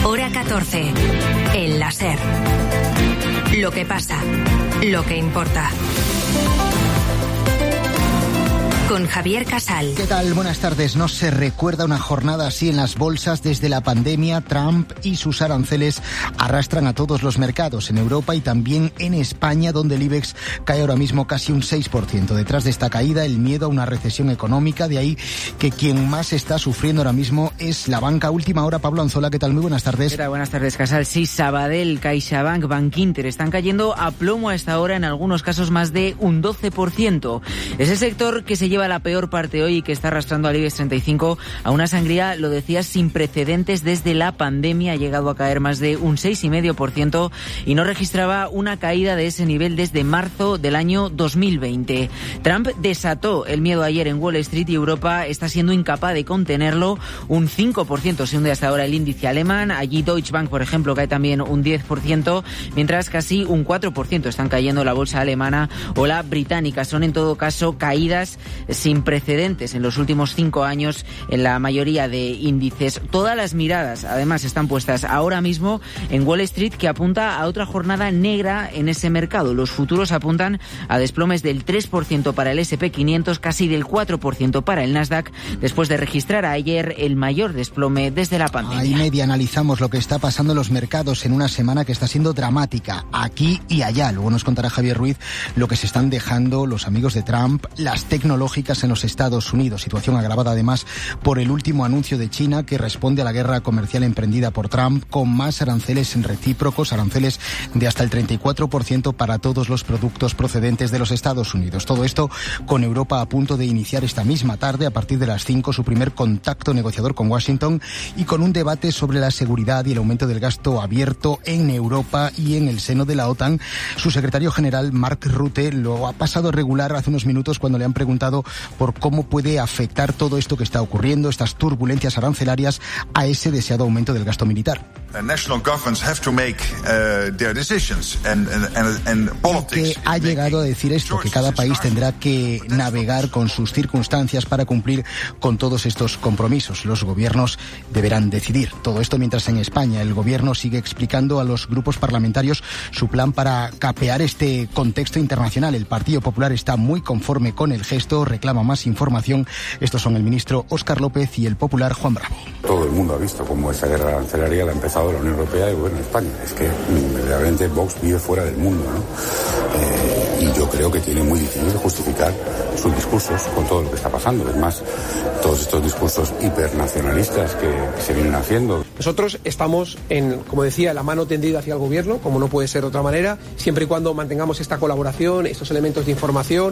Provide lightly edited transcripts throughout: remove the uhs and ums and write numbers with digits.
Hora 14. El la SER. Lo que pasa, lo que importa. Con Javier Casal. ¿Qué tal? Buenas tardes. No se recuerda una jornada así en las bolsas desde la pandemia. Trump y sus aranceles arrastran a todos los mercados en Europa y también en España, donde el IBEX cae ahora mismo casi un 6%. Detrás de esta caída, el miedo a una recesión económica. De ahí que quien más está sufriendo ahora mismo es la banca. Última hora, Pablo Anzola. ¿Qué tal? Muy buenas tardes. ¿Qué tal? Buenas tardes, Casal. Sí, Sabadell, CaixaBank, Bankinter están cayendo a plomo a esta hora, en algunos casos más de un 12%. Es el sector que se lleva la peor parte hoy y que está arrastrando al IBEX 35 a una sangría, lo decías, sin precedentes desde la pandemia. Ha llegado a caer más de un 6,5% y no registraba una caída de ese nivel desde marzo del año 2020. Trump desató el miedo ayer en Wall Street y Europa está siendo incapaz de contenerlo. Un 5% se hunde hasta ahora el índice alemán. Allí Deutsche Bank, por ejemplo, cae también un 10%, mientras casi un 4% están cayendo la bolsa alemana o la británica. Son en todo caso caídas sin precedentes en los últimos 5 años en la mayoría de índices. Todas las miradas, además, están puestas ahora mismo en Wall Street, que apunta a otra jornada negra en ese mercado. Los futuros apuntan a desplomes del 3% para el S&P 500, casi del 4% para el Nasdaq, después de registrar ayer el mayor desplome desde la pandemia. Ahí media analizamos lo que está pasando en los mercados en una semana que está siendo dramática, aquí y allá. Luego nos contará Javier Ruiz lo que se están dejando los amigos de Trump, las tecnológicas en los Estados Unidos. Situación agravada además por el último anuncio de China, que responde a la guerra comercial emprendida por Trump con más aranceles recíprocos, aranceles de hasta el 34% para todos los productos procedentes de los Estados Unidos. Todo esto con Europa a punto de iniciar esta misma tarde, a partir de las 5, su primer contacto negociador con Washington, y con un debate sobre la seguridad y el aumento del gasto abierto en Europa y en el seno de la OTAN. Su secretario general, Mark Rutte, lo ha pasado regular hace unos minutos cuando le han preguntado por cómo puede afectar todo esto que está ocurriendo, estas turbulencias arancelarias, a ese deseado aumento del gasto militar. Que ha llegado a decir esto, que cada país tendrá que navegar con sus circunstancias para cumplir con todos estos compromisos. Los gobiernos deberán decidir. Todo esto mientras en España el gobierno sigue explicando a los grupos parlamentarios su plan para capear este contexto internacional. El Partido Popular está muy conforme con el gesto, reclama más información. Estos son el ministro Óscar López y el popular Juan Bravo. Todo el mundo ha visto cómo esa guerra arancelaria la ha empezado la Unión Europea y el gobierno de España. Es que realmente Vox vive fuera del mundo, ¿no? Y yo creo que tiene muy difícil justificar sus discursos con todo lo que está pasando. Es más, todos estos discursos hipernacionalistas que se vienen haciendo. Nosotros estamos como decía, la mano tendida hacia el gobierno, como no puede ser de otra manera, siempre y cuando mantengamos esta colaboración, estos elementos de información.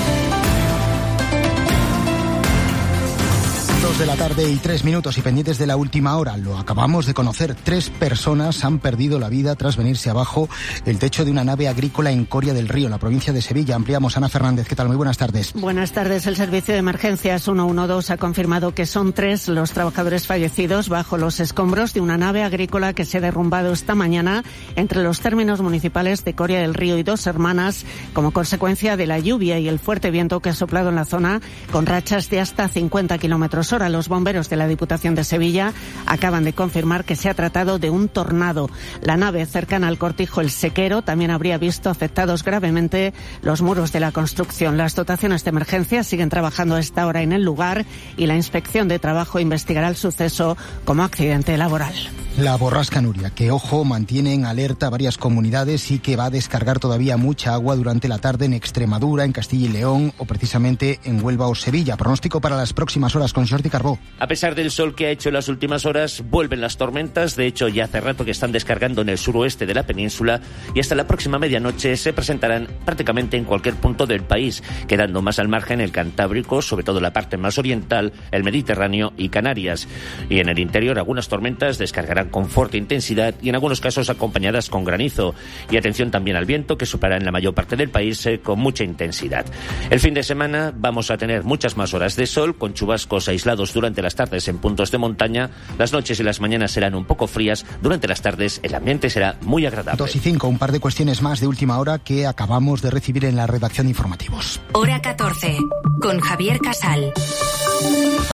2:03 p.m. y pendientes de la última hora. Lo acabamos de conocer. 3 personas han perdido la vida tras venirse abajo el techo de una nave agrícola en Coria del Río, en la provincia de Sevilla. Ampliamos. Ana Fernández, ¿qué tal? Muy buenas tardes. Buenas tardes. El servicio de emergencias 112 ha confirmado que son 3 los trabajadores fallecidos bajo los escombros de una nave agrícola que se ha derrumbado esta mañana entre los términos municipales de Coria del Río y Dos Hermanas, como consecuencia de la lluvia y el fuerte viento que ha soplado en la zona, con rachas de hasta 50 km/h. Los bomberos de la Diputación de Sevilla acaban de confirmar que se ha tratado de un tornado. La nave cercana al cortijo El Sequero también habría visto afectados gravemente los muros de la construcción. Las dotaciones de emergencia siguen trabajando a esta hora en el lugar y la Inspección de Trabajo investigará el suceso como accidente laboral. La borrasca Nuria, que, ojo, mantiene en alerta a varias comunidades y que va a descargar todavía mucha agua durante la tarde en Extremadura, en Castilla y León o precisamente en Huelva o Sevilla. Pronóstico para las próximas horas con Jordi Carbó. A pesar del sol que ha hecho en las últimas horas, vuelven las tormentas. De hecho, ya hace rato que están descargando en el suroeste de la península y hasta la próxima medianoche se presentarán prácticamente en cualquier punto del país, quedando más al margen el Cantábrico, sobre todo la parte más oriental, el Mediterráneo y Canarias. Y en el interior algunas tormentas descargarán con fuerte intensidad y en algunos casos acompañadas con granizo. Y atención también al viento, que soplará en la mayor parte del país con mucha intensidad. El fin de semana vamos a tener muchas más horas de sol, con chubascos aislados durante las tardes en puntos de montaña. Las noches y las mañanas serán un poco frías. Durante las tardes el ambiente será muy agradable. 2:05, un par de cuestiones más de última hora que acabamos de recibir en la redacción de informativos. Hora 14, con Javier Casal.